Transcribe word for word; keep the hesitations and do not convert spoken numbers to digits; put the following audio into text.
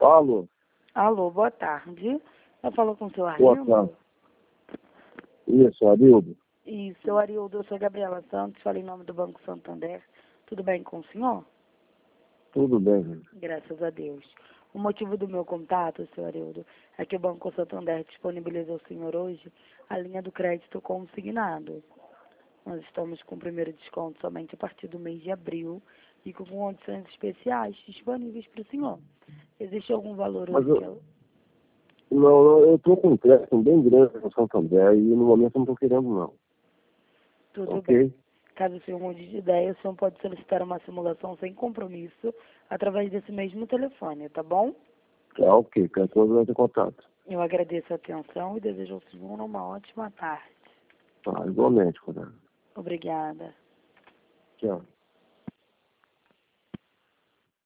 Alô? Alô, boa tarde. Eu falo com o seu Boa Arildo? tarde. Isso, Arildo. Isso, seu Arildo, eu sou a Gabriela Santos, falo em nome do Banco Santander. Tudo bem com o senhor? Tudo bem. Graças a Deus. O motivo do meu contato, seu Arildo, é que o Banco Santander disponibilizou ao senhor hoje a linha do crédito consignado. Nós estamos com o primeiro desconto somente a partir do mês de abril e com condições especiais disponíveis para o senhor. Existe algum valor Mas hoje? eu, não, não, eu estou com um crédito bem grande no Santander e no momento eu não estou querendo não. Tudo Ok? bem. Caso o senhor mude de ideia, o senhor pode solicitar uma simulação sem compromisso através desse mesmo telefone, tá bom? Tá, ok. Qualquer coisa vai ter contato. Eu agradeço a atenção e desejo ao senhor uma ótima tarde. Tá, igualmente, colega. Obrigada. Tchau.